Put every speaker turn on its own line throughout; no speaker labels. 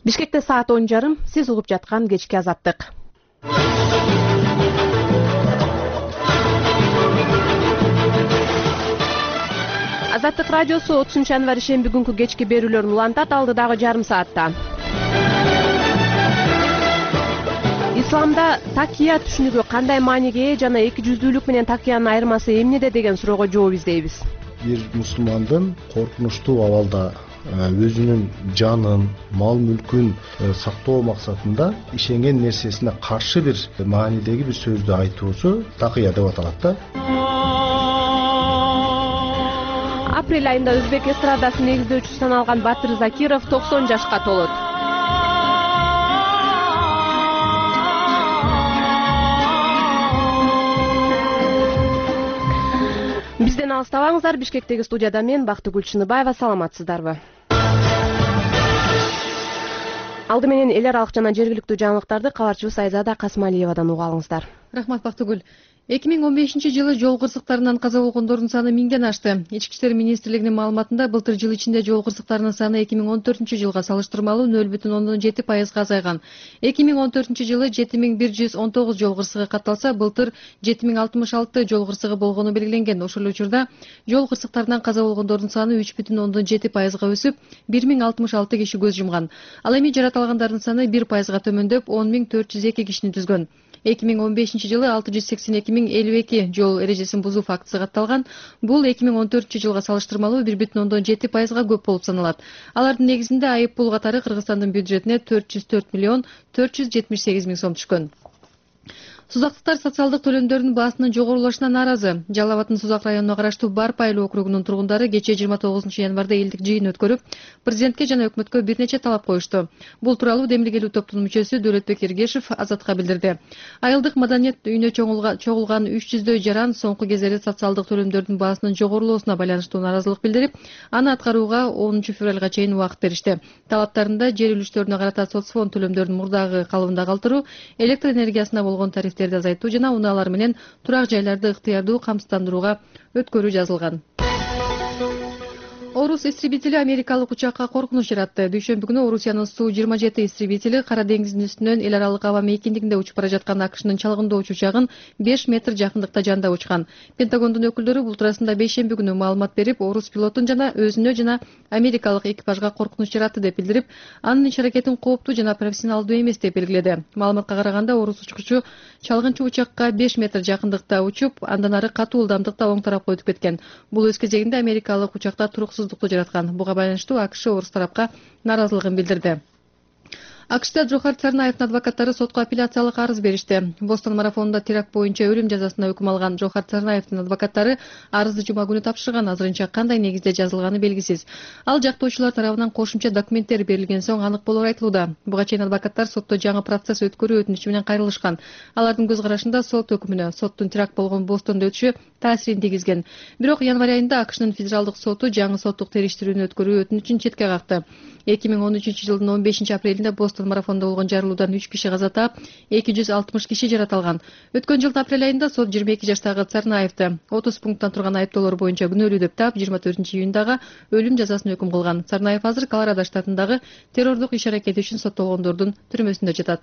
Бишкекте саат 10:30. Сиз угуп жаткан кечки азаттык. Азаттык радиосу 30 январь шемби күнкү кечки берүүлөрүн улантат, алдыдагы жарым саатта. Исламда такия түшүнүгү кандай мааниге ээ жана эки жүздүүлүк менен такиянын айырмасы эмнеде деген суроого жооп издейбиз.
Бир мусулмандын коркунучтуу абалда өзүнүн жанын, мал мүлкүн сактоо максатында ишенген нерсесине каршы бир маанидеги бир сөздү айтуусу такия деп аталат да.
Апрель айында өзбек эстрадасынын негиздөөчүсү саналган Батыр Закиров 90 жашка толот. Бизден алыстабаңыздар. Бишкектеги студияда мен Бактыгүл Чыныбаева. Саламатсыздарбы? Алды менен эл аралык жана жергиликтүү жаңылыктарды кабарчыбыз Айзада Касмалиевадан уга алыңыздар.
Рахмат Бактыгүл. 2015-жылы жол кырсыктарынан каза болгондордун саны 1000ден ашты. Ички иштер министрлигинин маалыматында былтыр жыл ичинде жол кырсыктарынын саны 2014-жылга салыштырмалуу 0,7% азайган. 2014-жылы 7119 жол кырсыгы катталса, былтыр 7066 жол кырсыгы болгону белгиленген. Ошол учурда жол кырсыктарынан каза болгондордун саны 3,7% өсүп, 1066 киши көз жумган. Ал эми жаратылгандардын саны 1% төмөндөп, 10402 кишини түзгөн. 2015-жылы 682.052 жол эрежесин бузуу фактысы катталган. Бул 2014-жылга салыштырмалуу 1,7% көп болуп саналат. Алардын негизинде айып пул катары Кыргызстандын бюджетине 404,478 миң сом түшкөн. Сузактыктар социалдык төлөмдөрдүн баасынын жогорулашына нааразы. Жалал Абаддын Сузак районуна караштуу Барпы айыл округунун тургундары кечээ 29 январда элдик жыйын өткөрүп, президентке жана өкмөткө бир нече талап коюшту. Бул тууралуу демилгелүү топтун мүчөсү Дөлөтбек Эргешев Азатка билдирди. Айылдык маданият үйүнө чогулган 300дөй жаран соңку кездери социалдык төлөмдөрдүн баасынын жогорулоосуна байланыштуу нааразылык билдирип, аны аткарууга 10 февралга чейин убакыт беришти. Талаптарында жер үлүштөрүнө карата соцфонд төлөмдөрүн мурдагы калыбында калтыруу, электр энергиясына болгон тарифтерди азайтуу жана унаалар менен турак жайларды ыктыярдуу камсыздандырууга өткөрүү жазылган. Орус истребители америкалык учакка коркунуч жаратты. Дүйшөмбү күнү Орусиянын Су-27 истребители Кара деңиздин үстүнөн эл аралык аба мейкиндигинде учуп бара жаткан АКШнын чалгындоочу учагын 5 метр жакындыкта жанда учкан. Пентагондун өкүлдөрү бул туурасында бейшемби күнү маалымат берип, орус пилотун жана өзүнө жана америкалык экипажга коркунуч жаратты деп билдирип, анын иш-аракетин кооптуу жана профессионалдуу эмес деп белгиледи. Маалыматка караганда, орус учкучу чалгынчы учакка 5 метр жакындыкта учуп, андан ары катуу ылдамдыкта оң тарапка өтүп кеткен. Бул өз кезегинде америкалык учакта туруксуздукту жараткан. Буга байланыштуу АКШ орус тарапка нааразылыгын билдирди. АКШда Джохар Царнаевдин адвокаттары сотко апелляциялык арыз беришти. Бостон марафонунда теракт боюнча өлүм жазасына өкүм алган Джохар Царнаевдин адвокаттары арызды жума күнү тапшырган. Азырынча кандай негизде жазылганы белгисиз. Ал жактоочулар тарабынан кошумча документтер берилген соң анык болор айтылууда. Буга чейин адвокаттар сотто жаңы процесс өткөрүү өтүнүчү менен кайрылышкан. Алардын көз карашында сот өкүмүнө соттун теракт болгон Бостондо өтүшү таасирин тийгизген. Бирок январь айында АКШнын федералдык соту жаңы соттук териштирүүнү өткөрүү өтүнүчүн четке какты. 2013-жылдын 15 апрелинде Бостон марафондо болгон жарылуудан 3 киши каза таап, 260 киши жаратылган. Өткөн жылдын апрель айында сот 22 жаштагы Царнаевди 30 пункттан турган айыптоолор боюнча күнөөлүү деп таап, 24-июндагы өлүм жазасын өкүм кылган. Царнаев азыр Колорадо штатындагы террордук иш-аракети үчүн соттолгондордун түрмөсүндө жатат.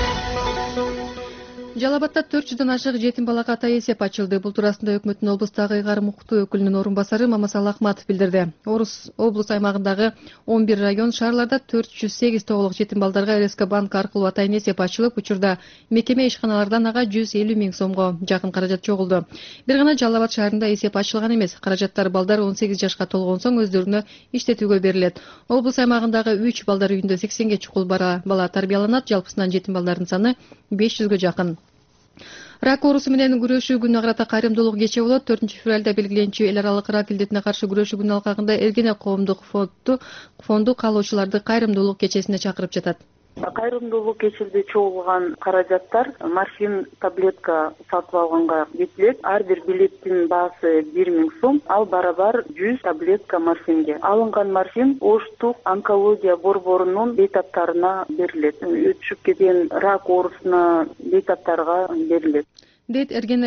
Жалал Абадда 400дөн ашык жетим балага ата эсеп ачылды. Бул туурасында өкмөттүн облустагы ыйгарым укуктуу өкүлүнүн орун басары Мамасал Ахматов билдирди. Облус аймагындагы 11 район шаарларда 408 тоголок жетим балдарга РСК банк аркылуу ата эсеп ачылып, учурда мекеме ишканалардан ага 150 миң сомго жакын каражат чогулду. Бир гана Жалал Абад шаарында эсеп ачылган эмес. Каражаттар балдар 18 жашка толгон соң өздөрүнө иштетүүгө берилет. Облус аймагындагы 3 балдар үйүндө 80ге чукул бала тарбияланат. Жалпысынан жетим балдардын саны 500гө жакын. Рак оорусу менен күрөшүү күнүнө карата кайрымдуулук кече болот. 4 февралда белгиленчү эл аралык рак илдетине каршы күрөшүү күнү алкагында Эргене коомдук фонду каалоочуларды кайрымдуулук кечесине чакырып жатат.
Кайрымдуулук кечилди чогулган каражаттар морфин таблетка сатып алганга кетилет. Ар бир билеттин баасы 1 миң сом, ал барабар 100 таблетка морфинге. Алынган морфин оштук онкология борборунун бейтаптарына берилет. Өтүшүп кеткен рак оорусуна бейтаптарга берилет.
Дейт Эргене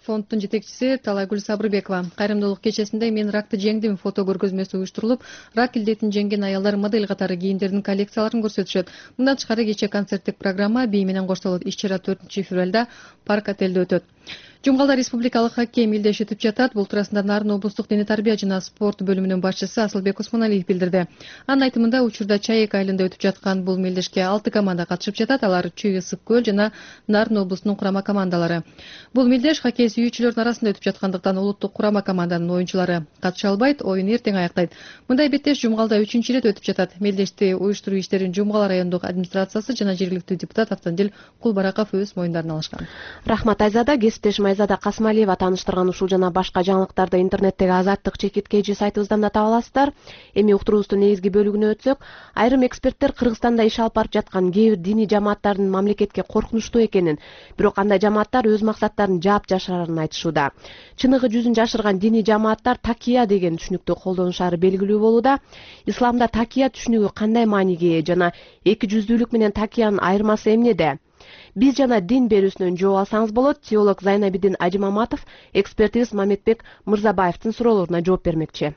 фонддун жетекчиси Талайгүл Сабырбекова. Кайрымдуулук кечесинде "Мен ракты жеңдим" фото көргөзмөсү уюштурулуп, рак илдетин жеңген аялдар модель катары кийимдердин коллекцияларын көрсөтүшөт. Мындан тышкары кечээ концерттик программа бий менен коштолот. Иш-чара 4-февралда Парк отелде өтөт. Жумгалда республикалык хоккей мелдеш өтүп жатат. Бул туурасында Нарын облустук дене тарбия жана спорт бөлүмүнүн башчысы Асылбек Осмоналиев билдирди. Анын айтымында учурда Чайек айылында өтүп жаткан бул мелдешке 6 команда катышып жатат. Алар Чүй Ысык көл жана Нарын облусунун курама командалары. Бул мелдеш хоккей сүйүүчүлөрдүн арасында өтүп жаткандыктан улуттук курама команданын оюнчулары катыша албайт, оюн эртең аяктайт. Мындай беттеш Жумгалда 3-чү ирет өтүп жатат. Мелдешти уюштуруу иштерин Жумгал райондук администрациясы жана жергиликтүү депутат Автандил Кулбараков өз моюндарына алышкан.
Рахмат Айзада. Кесиптешим Айзада Касмалиева тааныштырган ушул жана башка жаңылыктарды интернеттеги Азаттык ЧК сайтыбыздан да таба аласыздар. Эми уктуруубуздун негизги бөлүгүнө өтсөк, айрым эксперттер Кыргызстанда иш алып барып жаткан кээ бир диний жамааттардын мамлекетке коркунучтуу экенин, бирок андай жамааттар өз максаттарын жаап жашырарын айтышууда. Чыныгы жүзүн жашырган диний жамааттар такия деген түшүнүктү колдонушары белгилүү болууда. Исламда такия түшүнүгү кандай мааниге жана эки жүздүүлүк менен такиянын айырмасы эмнеде? Биз жана дин берүүсүнөн жооп алсаңыз болот. Теолог Зайнабидин Ажимаматов экспертибиз Мамедбек Мырзабаевдин суроолоруна жооп бермекчи.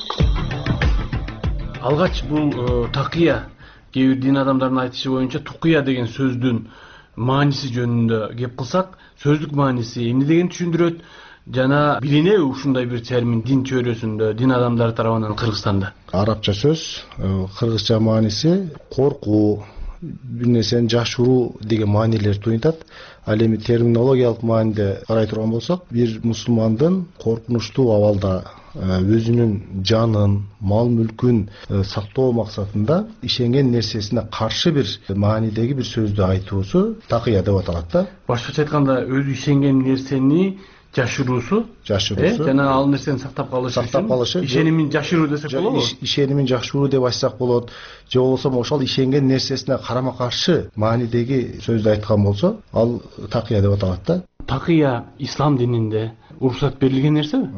Алгач бул такия кээ бир дин адамдарынын айтышы боюнча тукия деген сөздүн мааниси жөнүндө кеп кылсак, сөздүк мааниси эмне дегенди түшүндүрөт жана билинеби ушундай бир термин дин чөйрөсүндө, дин адамдары тарабынан Кыргызстанда?
Арабча сөз, кыргызча мааниси коркуу, бир нерсени жашыруу деген маанилер туюнтат. Ал эми терминологиялык мааниде карай турган болсок, бир мусулмандын коркунучтуу абалда өзүнүн жанын, мал мүлкүн сактоо максатында ишенген нерсесине каршы бир маанидеги бир сөздү айтуусу такия деп аталат да.
Башкача айтканда, өзү ишенген нерсени жашыруусу жана ал нерсени сактап калышы, ишенимин жашыруу десек болобу?
Ишенимин жашыруу деп айтсак болот. Же болбосо ошол ишенген нерсесине карама каршы маанидеги сөздү айткан болсо, ал такия деп аталат да.
Такия ислам дининде уруксат берилген нерсеби?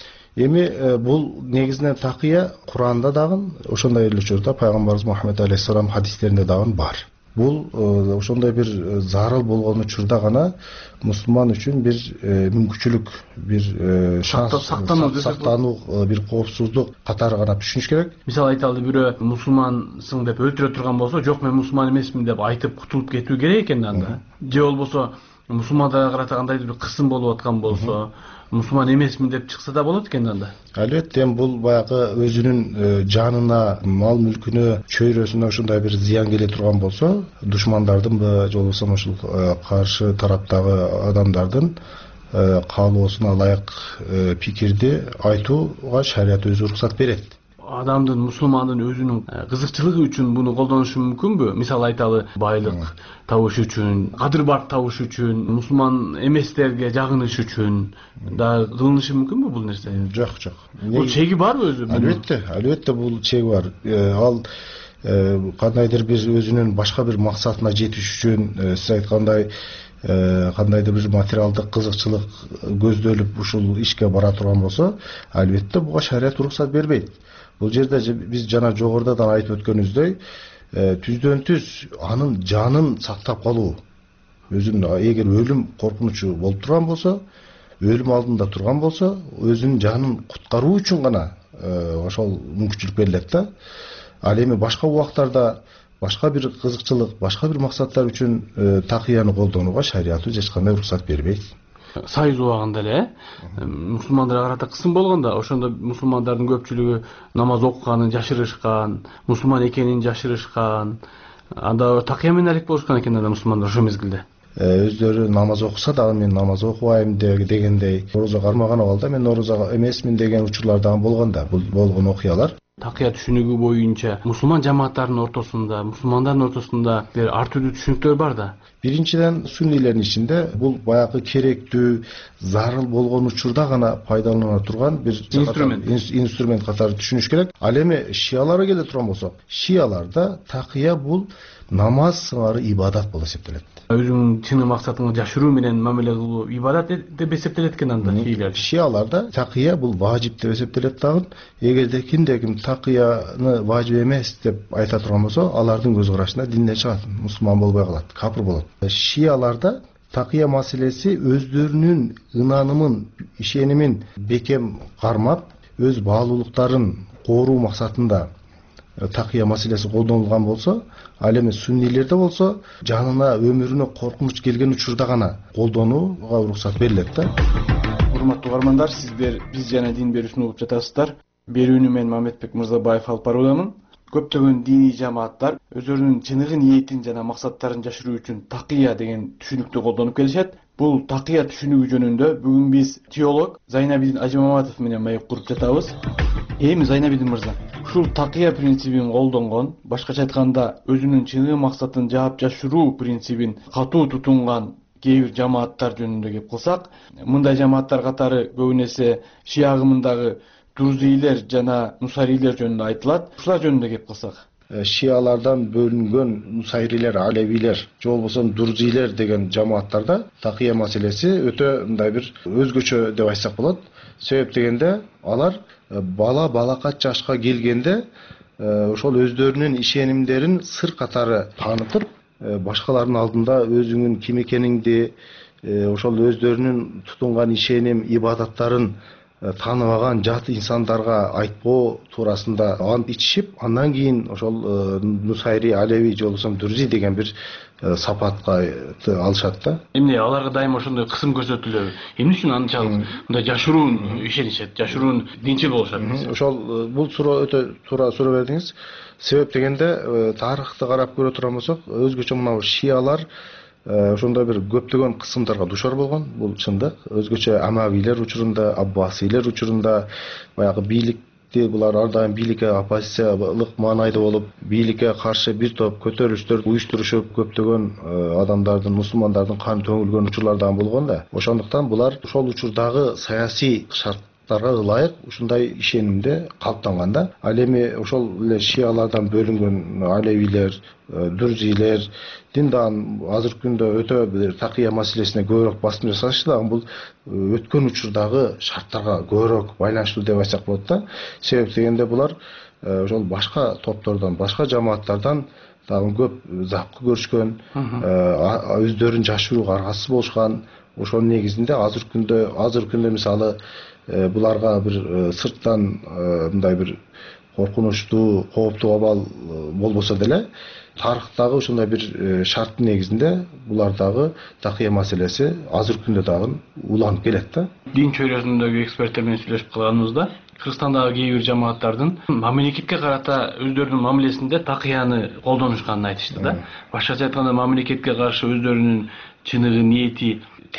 Эми бул негизинен такия Куранда дагы, ошондой эле учурда пайгамбарыбыз Мухаммед алейхиссалам хадистеринде дагы бар. Бул ошондой бир зарыл болгон учурда гана мусулман үчүн бир мүмкүнчүлүк, бир сактануу, бир коопсуздук катары гана түшүнүш керек.
Мисалы айталы, бирөө мусулмансың деп өлтүрө турган болсо, жок мен мусулман эмесмин деп айтып кутулуп кетүү керек экен анда. Же болбосо мусулмандарга карата кандайдыр бир кысым болуп аткан болсо, мусулман эмесмин деп чыкса да болот экен анда.
Албетте, бул баягы өзүнүн жанына, мал мүлкүнө, чөйрөсүнө ошондой бир зыян келе турган болсо, душмандардынбы, же болбосо ушул каршы тараптагы адамдардын каалоосуна ылайык пикирди айтууга шарият өзү уруксат берет.
Адамдын, мусулмандын өзүнүн кызыкчылыгы үчүн буну колдонушу мүмкүнбү? Мисалы айталы, байлык табыш үчүн, кадыр-барк табыш үчүн, мусулман эместерге жагыныш үчүн да кылынышы мүмкүнбү бул нерсе?
Жок.
Бул чеги барбы өзү?
Албетте бул чеги бар. Ал кандайдыр бир өзүнүн башка бир максатына жетиш үчүн, сиз айткандай, кандайдыр бир материалдык кызыкчылык көздөлүп ушул ишке бара турган болсо, албетте буга шарият уруксат бербейт. Бул жерде биз жана жогоруда айтып өткөнүбүздөй, түздөн түз анын жанын сактап калуу, өзүнүн эгер өлүм коркунучу болуп турган болсо, өлүм алдында турган болсо, өзүнүн жанын куткаруу үчүн гана ошол мүмкүнчүлүк берилет да. Ал эми башка убактарда башка бир кызыкчылык, башка бир максаттар үчүн такияны колдонууга шариятыбыз эч кандай уруксат бербейт.
Сайыз убагында эле мусулмандарга карата кысым болгондо, ошондо мусулмандардын көпчүлүгү намаз окуганын жашырышкан, мусулман экенин жашырышкан. Анда такия менен алек болушкан экен анда мусулмандар ошол мезгилде.
Өздөрү намаз окуса дагы мен намаз окубайм дегендей, орозо кармаган абалда мен орозо эмесмин деген учурлар дагы болгон да. Бул болгон окуялар.
Такия түшүнүгү боюнча мусулман жамааттарынын ортосунда, мусулмандардын ортосунда бир ар түрдүү түшүнүктөр бар да.
Биринчиден, суннилердин ичинде бул баягы керектүү, зарыл болгон учурда гана пайдалана турган бир инструмент катары түшүнүш керек. Ал эми шияларга келе турган болсок, шияларда такия бул намаз сыңары ибадат болуп эсептелет.
Өзүңүн чын максатыңды жашыруу менен мамиле кылуу ибадат деп эсептелет экен анда.
Шияларда такия бул важип деп эсептелет дагы. Эгерде ким такияны важип эмес деп айта турган болсо, алардын көз карашында динден чыгат, мусулман болбой калат, капыр болот. Шияларда такыя маселеси өздөрүнүн ынанымын, ишенимин бекем кармап, өз баалуулуктарын коруу максатында такыя маселеси колдонулган болсо, ал эми суннилерде болсо жанына, өмүрүнө коркунуч келген учурда гана колдонууга уруксат берилет да.
Урматтуу угармандар, сиздер биз жана дин берүүсүн угуп жатасыздар. Берүүнү мен Мамедбек Мырзабаев алып баруудамын. Көптөгөн диний жамааттар өзлөрүнүн чыныгы ниетин жана максаттарын жашыруу үчүн такыя деген түшүнүктү колдонуп келишет. Бул такыя түшүнүгү жөнүндө бүгүн биз теолог Зайнабидин Ажимаматов менен маек куруп жатабыз. Эми Зайнабидин мырза, ушул такыя принцибин колдонгон, башкача айтканда өзүнүн чыныгы максатын жаап жашыруу принцибин катуу тутунган кээ бир жамааттар жөнүндө кеп кылсак, мындай жамааттар катары көбүн эсе шия агымындагы Друзилер жана Нусайрилер жөнүндө айтылат. Ушулар жөнүндө кеп кылсак,
шиялардан бөлүнгөн Нусайрилер, Алевилер, же болбосо Друзилер деген жамааттарда такыя маселеси өтө мындай бир өзгөчө деп айтсак болот. Себеп дегенде алар балакат жашка келгенде ошол өздөрүнүн ишенимдерин сыр катары таанытып, башкалардын алдында өзүңүн ким экениңди, ошол өздөрүнүн тутунган ишеним, ибадаттарын тааныбаган жат инсандарга айтпоо туурасында ант ичишип, андан кийин ошол Нусайри, Алеви же болбосо Друзи деген бир сапатка алышат да.
Эмне аларга дайыма ошондой кысым көрсөтүлөбү? Эмне үчүн анчалык мындай жашыруун ишенишет, жашыруун динчил болушат?
Ошол бул суроо өтө туура суроо бердиңиз. Себеп дегенде тарыхты карап көрө турган болсок, өзгөчө мына шиялар ошондой бир көптөгөн кысымдарга душар болгон. Бул чындык. Өзгөчө Амавилер учурунда, Аббасилер учурунда баягы бийликти, булар ар дайым бийликке оппозициялык маанайда болуп, бийликке каршы бир топ көтөрүлүштөр уюштурушуп, көптөгөн адамдардын, мусулмандардын каны төгүлгөн учурлар дагы болгон да. Ошондуктан булар ошол учурдагы саясий шарттарга ылайык ушундай ишенимде калыптанган да. Ал эми ошол эле шиялардан бөлүнгөн Алевилер, Друзилер дагы азыркы күндө өтө бир такыя маселесине көбүрөөк басым жасашы дагы бул өткөн учурдагы шарттарга көбүрөөк байланыштуу деп айтсак болот да. Себеп дегенде булар ошол башка топтордон, башка жамааттардан дагы көп запкы көрүшкөн, өздөрүн жашырууга аргасыз болушкан. Ошол негизинде азыркы күндө мисалы буларга бир сырттан мындай бир коркунучтуу, кооптуу абал болбосо деле, тарыхтагы ушундай бир шарттын негизинде булардагы такыя маселеси азыркы күндө дагы уланып келет да.
Дин чөйрөсүндөгү эксперттер менен сүйлөшүп калганыбызда, Кыргызстандагы кээ бир жамааттардын мамлекетке карата өздөрүнүн мамилесинде такыяны колдонушканын айтышты да. Башкача айтканда, мамлекетке каршы өздөрүнүн чыныгы ниети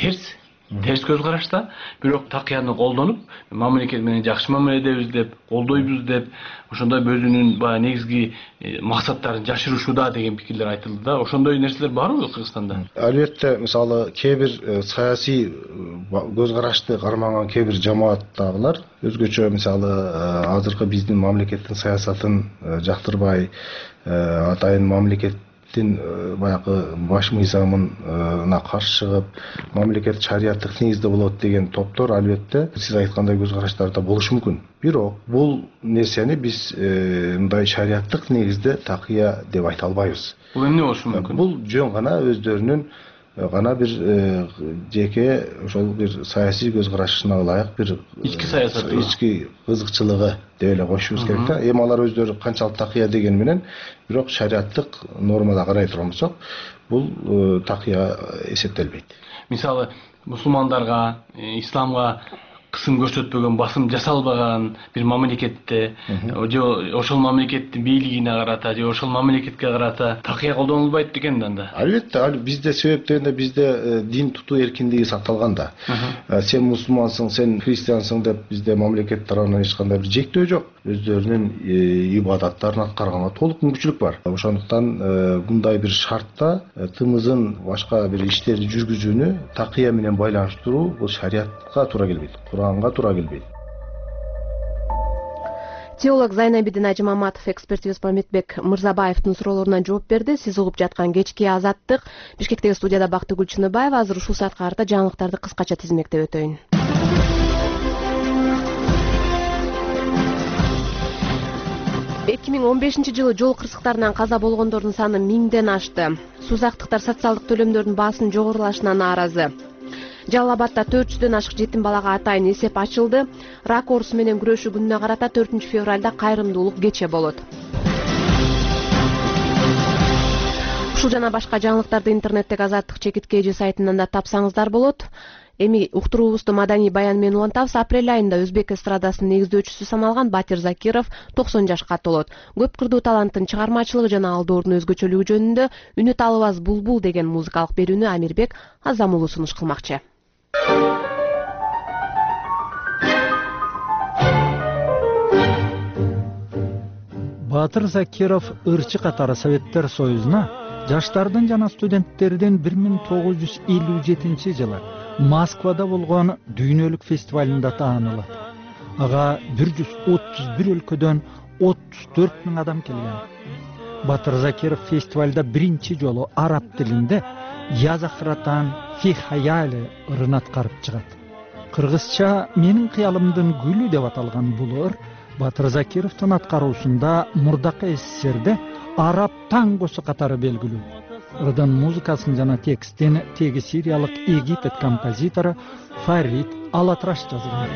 терс көз карашта, бирок такыяны колдонуп, мамлекет менен жакшы мамиле эдебиз деп, колдойбуз деп, ошондой өзүнүн баягы негизги максаттарын жашырышууда деген пикирлер айтылды да. Ошондой нерселер барбы Кыргызстанда?
Албетте, мисалы кээ бир саясий көз карашты кармаган кээ бир жамааттагылар өзгөчө мисалы азыркы биздин мамлекеттин саясатын жактырбай, атайын мамлекет баягы баш мыйзамына каршы чыгып, мамлекет шариаттык негизде болот деген топтор албетте сиз айткандай көз караштарда болушу мүмкүн. Бирок бул нерсени биз мындай шариаттык негизде такыя деп айта албайбыз.
Бул эмне болушу мүмкүн?
Бул жөн гана өздөрүнүн гана бир жеке ошол бир саясий көз карашына ылайык бир
ички саясаты,
ички кызыкчылыгы деп эле коюшубуз керек да. Эми алар өздөрү канчалык такыя дегени менен, бирок шариаттык нормада карай турган болсок, бул такыя эсептелбейт.
Мисалы, мусулмандарга, исламга кысым көрсөтпөгөн, басым жасалбаган бир мамлекетте, же ошол мамлекеттин бийлигине карата, же ошол мамлекетке карата такыя колдонулбайт бекен анда?
Албетте, бизде себеп дегенде бизде дин тутуу эркиндиги сакталган да. Сен мусулмансың, сен христиансың деп бизде мамлекет тарабынан эч кандай бир жектөө жок. Өздөрүнүн ибадаттарын аткарганга толук мүмкүнчүлүк бар. Ошондуктан мындай бир шартта тымызын башка бир иштерди жүргүзүүнү такыя менен байланыштыруу бул шариатка туура келбейт, Куранга туура келбейт.
Теолог Зайнабидин Ажимаматов экспертибиз Мамедбек Мырзабаевдин суроолоруна жооп берди. Сиз угуп жаткан кечки азаттык. Бишкектеги студияда Бактыгүл Чыныбаева. Азыр ушул саатка карата жаңылыктарды кыскача тизмектеп өтөйүн. 2015-жылы жол кырсыктарынан каза болгондордун саны 1000ден ашты. Сузактыктар социалдык төлөмдөрдүн баасынын жогорулашына нааразы. Жалал Абадда 400дөн ашык жетим балага атайын эсеп ачылды. Рак оорусу менен күрөшүү күнүнө карата 4-февралда кайрымдуулук кече болот. Ушул жана башка жаңылыктарды интернеттеги Азаттык чекит KG сайтынан да тапсаңыздар болот. Эми уктуруубузду маданий баян менен улантабыз. Апрель айында өзбек эстрадасынын негиздөөчүсү саналган Батир Закиров 90 жашка толот. Көп кырдуу таланттын чыгармачылыгы жана алдоордун өзгөчөлүгү жөнүндө Үнү талыбас булбул деген музыкалык берүүнү Амирбек Азамулу сунуш кылмакчы.
Батыр Закиров ырчы катары Советтер Союзуна жаштардын жана студенттердин 1957-жылы Москвада болгон дүйнөлүк фестивалында таанылат. Ага 131 өлкөдөн 34 000 адам келген. Батыр Закиров фестивалда биринчи жолу араб тилинде Я захратан фи хаяле ырын аткарып чыгат. Кыргызча Менин кыялымдын гүлү деп аталган бул ыр Батыр Закировдун аткаруусунда мурдакы СССРде араб тангосу катары белгилүү. Ырдын музыкасын жана текстин теги сириялык Египет композитору Фарид Алатраш жазган.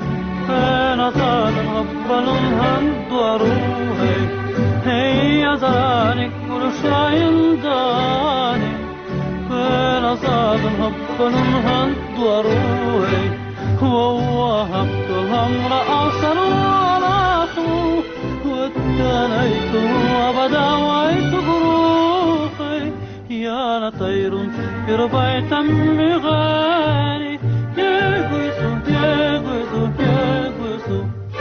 أنا طير في ربع تم غالي يغوصو يغوصو يغوصو.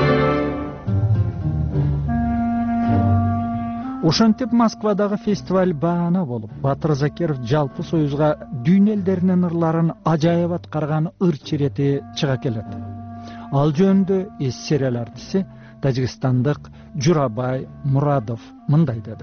Ошентип Москвадагы фестиваль баана болуп, Батыр Закиров жалпы союзга дүйнө элдеринин ырларын ажайып аткарган ырчы ирети чыга келет. Ал жөнүндө СССР артисти Тажикстандык Журабай Мурадов мындай деди.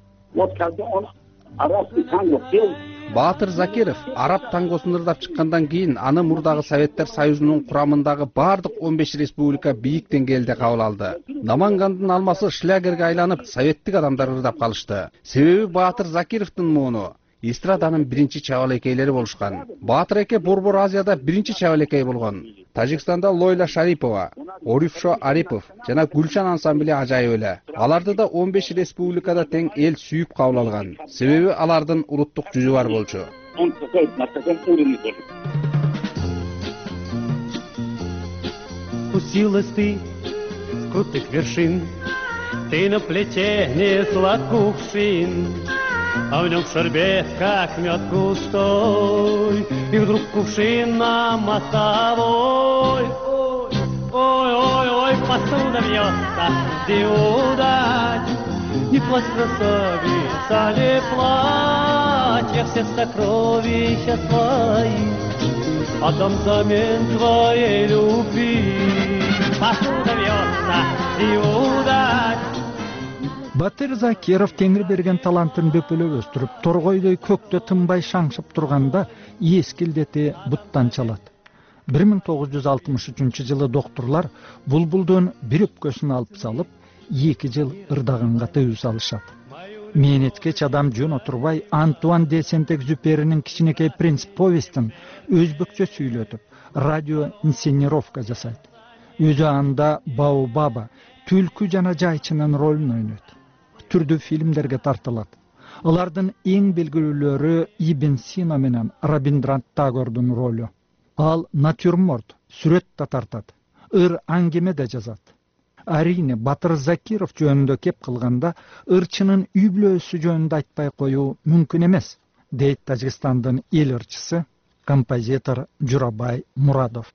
Батыр Закиров араб тангосун ырдап чыккандан кийин аны мурдагы Советтер Союзунун курамындагы бардык 15 республика бийик деңгээлде кабыл алды. Намангандын алмасы шлягерге айланып, советтик адамдар ырдап калышты. Себеби Батыр Закировдун мууну эстраданын биринчи чабалекейлери болушкан. Батыр эке Борбор Азияда биринчи чабалекей болгон. Тажикстанда Лойла Шарипова, Орифшо Арипов жана Гүлшан ансамбли ажайып эле. Аларды да 15 республикада тең эл сүйүп кабыл алган. Себеби алардын улуттук жүзү бар болчу.
Спустилась ты с крутых вершин, ты на плече несла кувшин, а в нем шербет, как мед густой, и вдруг кувшин на мостовой. Ой, ой, ой, посуда вьется, неудачь, не плачь, красавица, не плачь, я все сокровища свои отдам взамен твоей любви. Посуда вьется, неудачь.
Батыр Закиров теңир берген талантын бөпөлөп өстүрүп, торгойдой көктө тынбай шаңшып турганда эскилдети буттан чалат. 1963-жылы доктурлар булбулдун бир өпкөсүн алып салып, 2 жыл ырдаганга тыюу салышат. Мээнеткеч адам жөн отурбай Антуан де Сент-Экзюперинин кичинекей принц повестин өзбекчө сүйлөтүп, радио инсценировка жасайт. Өзү анда Баобаба, түлкү жана жайчынын ролун ойнойт. Түрдүү фильмдерге тартылат. Алардын эң белгилүүлөрү Ибн Сина менен Рабиндранат Тагордун ролу. Ал натюрморт, сүрөт да тартат. Ыр аңгеме да жазат. Арине Батыр Закиров жөнүндө кеп кылганда ырчынын үй бүлөсү жөнүндө айтпай коюу мүмкүн эмес, дейт Тажикстандын эл ырчысы, композитор Журабай Мурадов.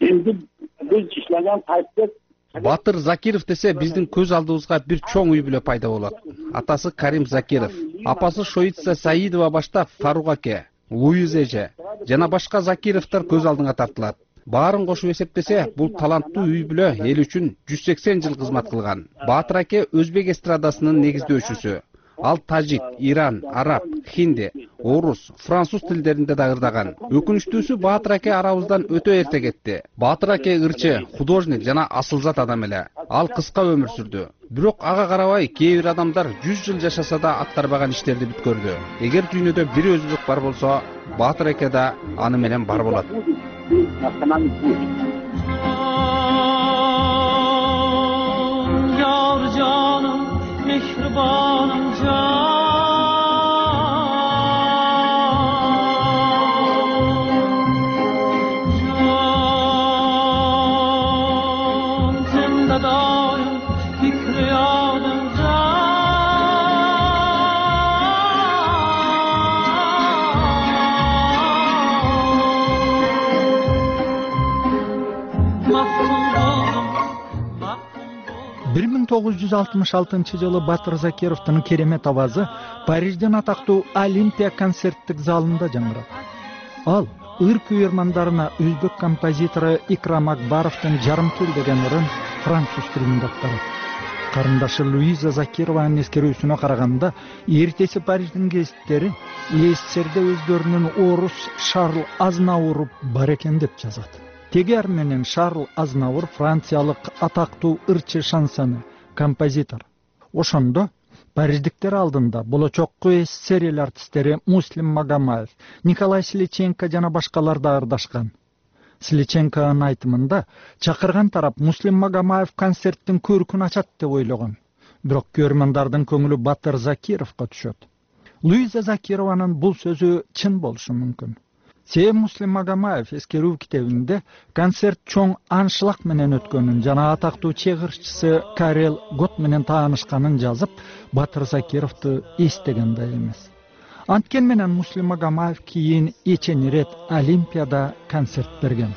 Батыр Закиров десе биздин көз алдыбызга бир чоң үй бүлө пайда болот. Атасы Карим Закиров, апасы Шоица Саидова баштап Фарук аке, Луиз эже жана башка Закировдор көз алдыңа тартылат. Баарын кошуп эсептесе, бул таланттуу үй бүлө эл үчүн 180 жыл кызмат кылган. Батыр аке өзбек эстрадасынын негиздөөчүсү. Ал тажик, иран, араб, хинди, орус, француз тилдеринде да ырдаган. Өкүнүчтүүсү Баатыр аке арабыздан өтө эрте кетти. Баатыр аке ырчы, художник жана асылзат адам эле. Ал кыска өмүр сүрдү. Бирок ага карабай кээ бир адамдар 100 жыл жашаса да аткарбаган иштерди бүткөрдү. Эгер дүйнөдө бир өзүлүк бар болсо, Баатыр аке да аны менен бар болот.
жылы Батыр Закировдун керемет авазы Парижден атактуу Олимпия концерттик залында жаңырат. Ал ыр күйөрмандарына өзбек композитору Икрам Акбаровдун Жарымкел деген ырын француз тилинде аткарат. Карындашы Луиза Закированын эскерүүсүнө караганда, эртеси Париждин гезиттери СССРде өздөрүнүн орус Шарл Азнаур бар экен деп жазат. Тегер менен Шарл Азнаур франциялык атактуу ырчы шансаны, композитор. Ошондо париждиктер алдында болочокку СССР эл артисттери Муслим Магомаев, Николай Сличенко жана башкалар да ырдашкан. Сличенконун айтымында чакырган тарап Муслим Магомаев концерттин көркүн ачат деп ойлогон. Бирок көрөрмандардын көңүлү Батыр Закировго түшөт. Луиза Закированын бул сөзү чын болушу мүмкүн. Себеби Муслим Магомаев эскерүү китебинде концерт чоң аншлаг менен өткөнүн жана атактуу чыгырчысы Карел Гот менен таанышканын жазып, Батыр Закировду эстеген да эмес. Анткен менен Муслим Магомаев кийин эчени рет Олимпияда концерт берген.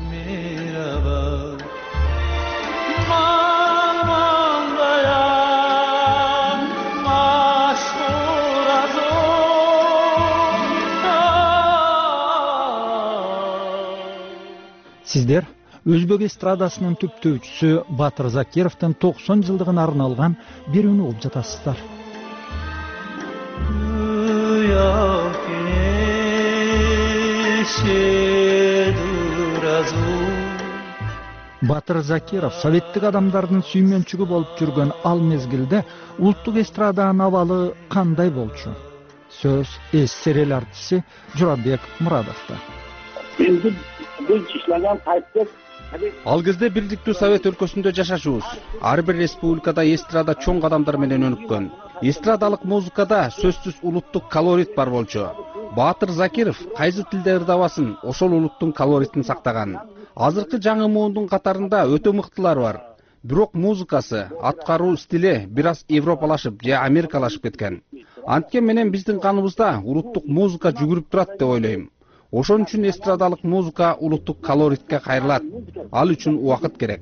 Сиздер өзбек эстрадасынын түптөөчүсү Батыр Закировдун 90 жылдыгына арналган бир үнү угуп жатасыздар. Батыр Закиров советтик адамдардын сүймөнчүгү болуп жүргөн ал мезгилде улуттук эстраданын абалы кандай болчу? Сөз СССР эл артисти Журабек Мурадовдо.
Ал кезде Бирдиктүү Совет өлкөсүндө жашашубуз. Ар бир республикада эстрада чоң адамдар менен өнүккөн. Эстрадалык музыкада сөзсүз улуттук колорит бар болчу. Баатыр Закиров кайсы тилде ырдабасын, ошол улуттун колоритин сактаган. Азыркы жаңы муундун катарында өтө мыктылар бар. Бирок музыкасы, аткаруу стили бир аз европалашып же америкалашып кеткен. Анткен менен биздин каныбызда улуттук музыка жүгүрүп турат деп ойлойм. Ошон үчүн эстрадалык музыка улуттук колоритке кайрылат. Ал үчүн убакыт керек.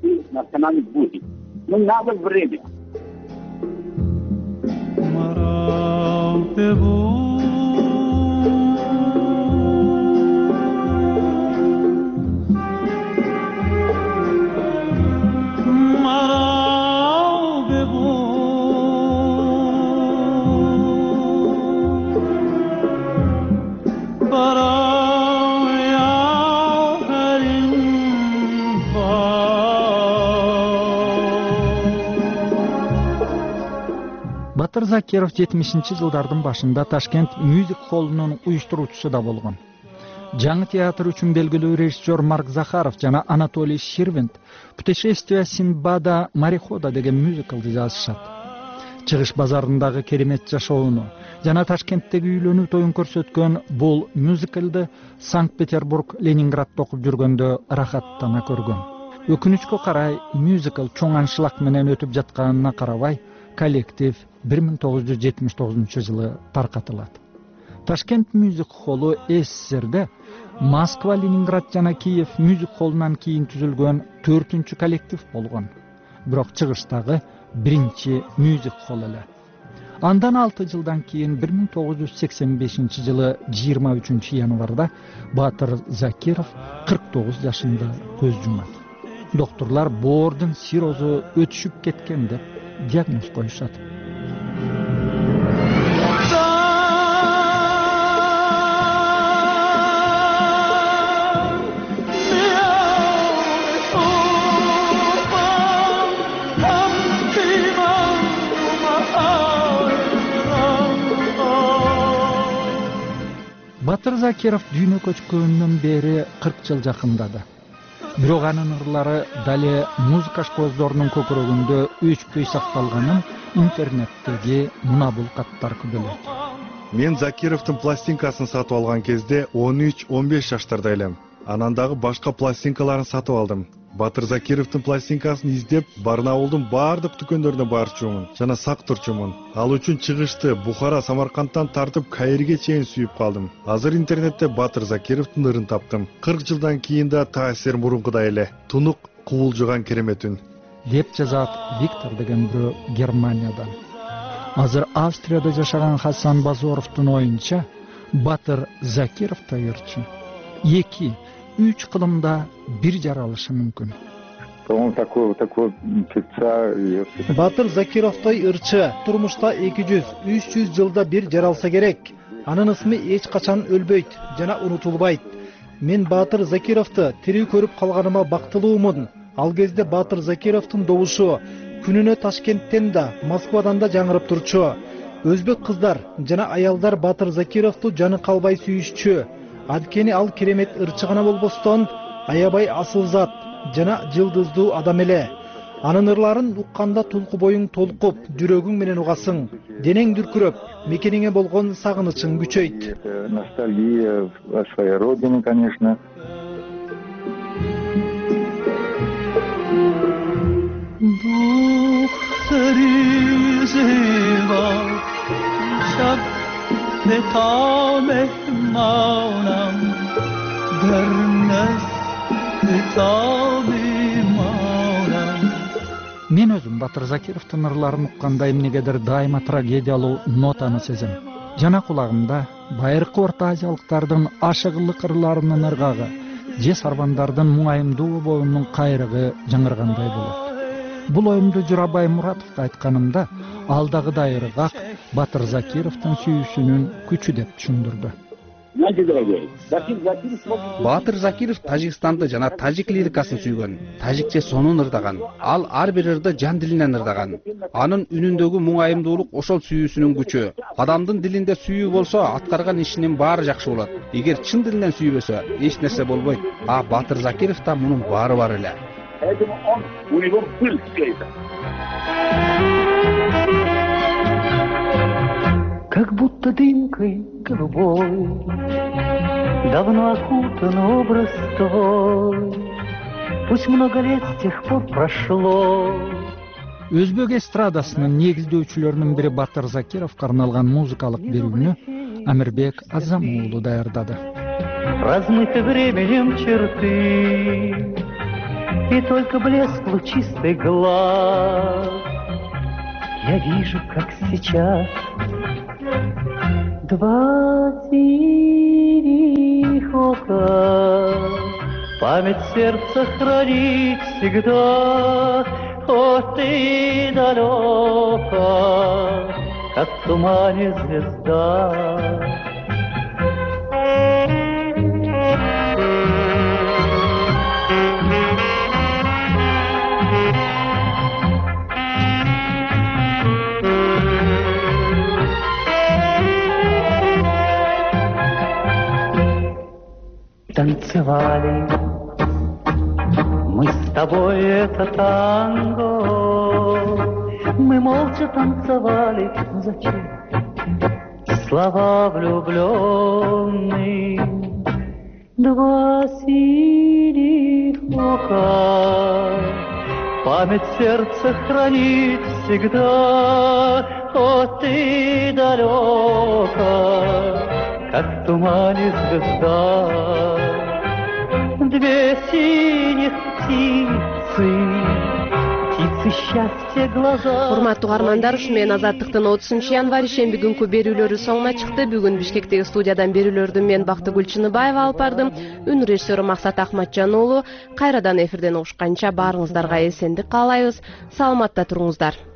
Батыр Закиров 70-жылдардын башында Ташкент Music Hall'унун уюштуруучусу да болгон. Жаңы театр үчүн белгилүү режиссер Марк Захаров жана Анатолий Щервин «Путешествие Синдбада морехода» деген мюзиклды жазышат. Чыгыш базарындагы керемет жашоону жана Ташкенттеги үйлөнүү тоюн көрсөткөн бул мюзиклды Санкт-Петербург, Ленинградда окуп жүргөндө рахаттана көргөн. Өкүнүчкө карай, мюзикл чоң аншлаг менен өтүп жатканына карабай, коллектив 1979 жылы таркатылат. Ташкент Music Hall СССРде Москва, Ленинград жана Киев Music Hall'унан кийин түзүлгөн 4-чү коллектив болгон. Бирок чыгыштагы биринчи Music Hall эле. Андан 6 жылдан кийин 1985 жылы 23 январда Батыр Закиров 49 жашында көз жумат. Доктурлар боордун сирозу өтүшүп кеткен деп диагноз коюшат. Батыр Закиров дүйнө көчкөнүнөн бери 40 жыл жакындады. Бирок анын ырлары дале музыка шкоздорунун көкүрөгүндө өчпөй сакталганын интернеттеги мына бул каттар күбөлөйт.
Мен Закировдун пластинкасын сатып алган кезде 13-15 жаштарда элем. Анан дагы башка пластинкаларын сатып алдым. Батыр Закировдун пластинкасын издеп, Барнаулдун бардык дүкөндөрүнө барчумун жана сактырчумун. Ал үчүн чыгышты Бухара, Самаркандтан тартып Каирге чейин сүйүп калдым. Азыр интернетте Батыр Закировдун ырын таптым. 40 жылдан кийин да таасир мурункудай эле. Тунук кубулжуган керемет үн.
Деп жазат Виктор деген бирөө Германиядан. Азыр Австрияда жашаган Хасан Базоровдун оюнча, Батыр Закиров да ырчы. 2-3 кылымда бир жаралышы мүмкүн.
Батыр Закировдой ырчы турмушта 200-300 жылда бир жаралса керек. Анын ысмы эч качан өлбөйт жана унутулбайт. Мен Батыр Закировду тирүү көрүп калганыма бактылуумун. Ал кезде Батыр Закировдун добушу күнүнө Ташкенттен да, Москвадан да жаңырып турчу. Өзбек кыздар жана аялдар Батыр Закировду жаны калбай сүйүшчү. Анткени ал керемет ырчы гана болбостон, аябай асыл зат жана жылдыздуу адам эле. Анын ырларын укканда тулку боюң толкуп, жүрөгүң менен угасың. Денең дүркүрөп, мекениңе болгон сагынычың күчөйт.
Ностальгия о своей родине, конечно.
Дух призывал, шаг летаме маунам, дернес летами маунам.
Мен өзүм Батыр Закировдун ырларын укканда эмнегедир дайыма трагедиялуу нотаны сезем. Жана кулагымда байыркы Орто Азиялыктардын ашыгылык ырларынын ыргагы, же сарбандардын муңайымдуу боюнун кайрыгы жаңыргандай болот. Бул оюмду Журабай Муратовго айтканымда, ал дагыдай ыргак Батыр Закировдун сүйүүсүнүн күчү деп түшүндүрдү.
Батыр Закиров Тажикстанды жана тажик лирикасын сүйгөн, тажикче сонун ырдаган. Ал ар бир ырды жан дилинен ырдаган. Анын үнүндөгү муңайымдуулук ошол сүйүүсүнүн күчү. Адамдын дилинде сүйүү болсо, аткарган ишинин баары жакшы болот. Эгер чын дилинен сүйбөсө, эч нерсе болбойт. А Батыр Закировда мунун баары бар эле.
Как будто дымкой голубой давно окутан образ твой. Пусть много лет с тех пор прошло.
Өзбек эстрадасынын негиздөөчүлөрүнүн бири Батыр Закировго арналган музыкалык берүүнү Амирбек Азамуулу даярдады.
Размыты временем черты, и только блеск лучистый глаз. Я вижу, как сейчас два синих ока память сердца хранит всегда. О, ты далека, как в тумане звезда. Танцевали мы с тобой это танго, мы молча танцевали, но зачем слова влюбленные? Два синих ока память сердца хранит всегда. О, ты далека, как в тумане звезда. Две синих птицы, птицы счастья глаза.
Урматтуу угармандар, ушу менен Азаттыктын 30-январь ишемби күнкү берүүлөрү соңуна чыкты. Бүгүн Бишкектеги студиядан берүүлөрдү мен Бактыгүл Чыныбаева алып бардым. Үн режиссеру Максат Ахматжан уулу. Кайрадан эфирден угушканча баарыңыздарга эсендик каалайбыз. Саламатта туруңуздар.